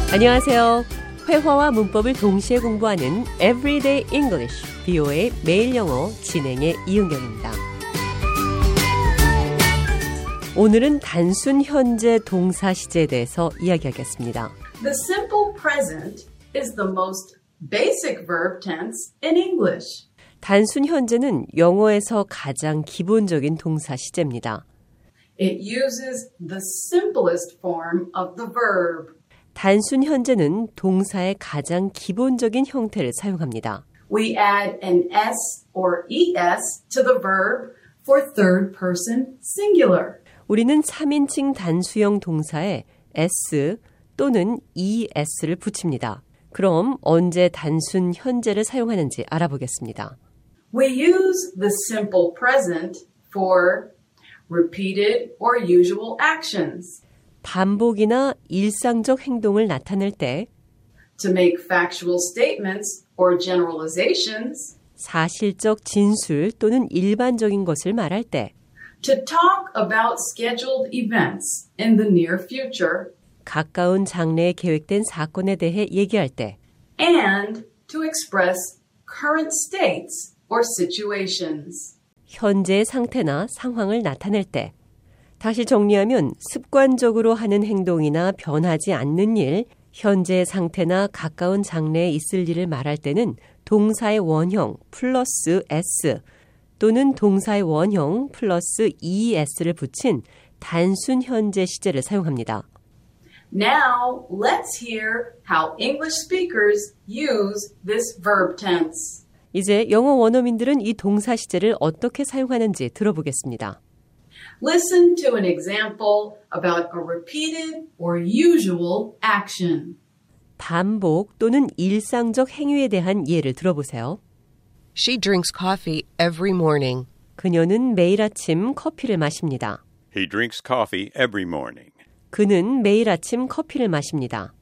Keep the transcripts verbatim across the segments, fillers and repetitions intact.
안녕하세요. 회화와 문법을 동시에 공부하는 Everyday English, 비오에이 매일 영어 진행의 이은경입니다. 오늘은 단순 현재 동사 시제에 대해서 이야기하겠습니다. The simple present is the most basic verb tense in English. 단순 현재는 영어에서 가장 기본적인 동사 시제입니다. It uses the simplest form of the verb. 단순 현재는 동사의 가장 기본적인 형태를 사용합니다. We add an s or es to the verb for third person singular. 우리는 삼인칭 단수형 동사에 s 또는 es를 붙입니다. 그럼 언제 단순 현재를 사용하는지 알아보겠습니다. We use the simple present for repeated or usual actions. 반복이나 일상적 행동을 나타낼 때, To make factual statements or generalizations. 사실적 진술 또는 일반적인 것을 말할 때, To talk about scheduled events in the near future. 가까운 장래에 계획된 사건에 대해 얘기할 때, And to express current states or situations. 현재의 상태나 상황을 나타낼 때, 다시 정리하면 습관적으로 하는 행동이나 변하지 않는 일, 현재의 상태나 가까운 장래에 있을 일을 말할 때는 동사의 원형 플러스 s 또는 동사의 원형 플러스 es를 붙인 단순 현재 시제를 사용합니다. Now, let's hear how English speakers use this verb tense. 이제 영어 원어민들은 이 동사 시제를 어떻게 사용하는지 들어보겠습니다. Listen to an example about a repeated or usual action. 반복 또는 일상적 행위에 대한 예를 들어보세요. She drinks coffee every morning. 그녀는 매일 아침 커피를 마십니다. He drinks coffee every morning. 그는 매일 아침 커피를 마십니다.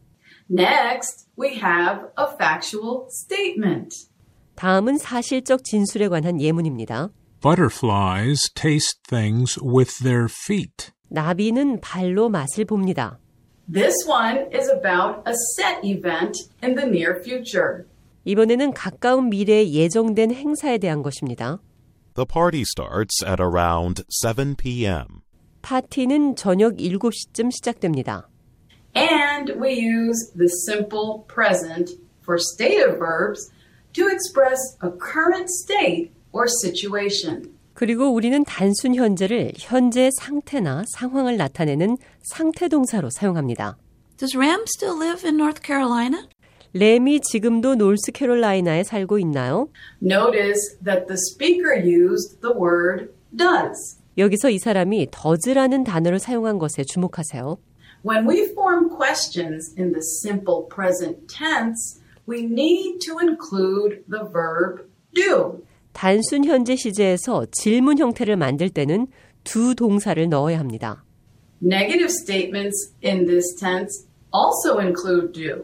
Next, we have a factual statement. 다음은 사실적 진술에 관한 예문입니다. Butterflies taste things with their feet. 나비는 발로 맛을 봅니다. This one is about a set event in the near future. 이번에는 가까운 미래에 예정된 행사에 대한 것입니다. The party starts at around seven p.m. 파티는 저녁 일곱 시쯤 시작됩니다. And we use the simple present for stative verbs to express a current state or situation. 그리고 우리는 단순 현재를 현재의 상태나 상황을 나타내는 상태 동사로 사용합니다. Does Ram still live in North Carolina? 램이 지금도 노스캐롤라이나에 살고 있나요? Notice that the speaker used the word does. 여기서 이 사람이 does라는 단어를 사용한 것에 주목하세요. When we form questions in the simple present tense, we need to include the verb do. 단순 현재 시제에서 질문 형태를 만들 때는 두 동사를 넣어야 합니다. Negative statements in this tense also include do.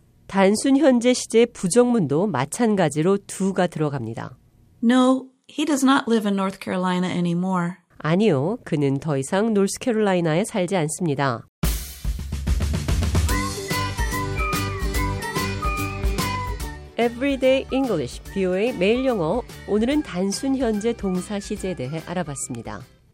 단순 현재 시제의 부정문도 마찬가지로 do가 들어갑니다. No, he does not live in North Carolina anymore. 아니요, 그는 더 이상 노스캐롤라이나에 살지 않습니다. Everyday English, 비오에이 매일 영어. 오늘은 단순 현재 동사 시제에 대해 알아봤습니다.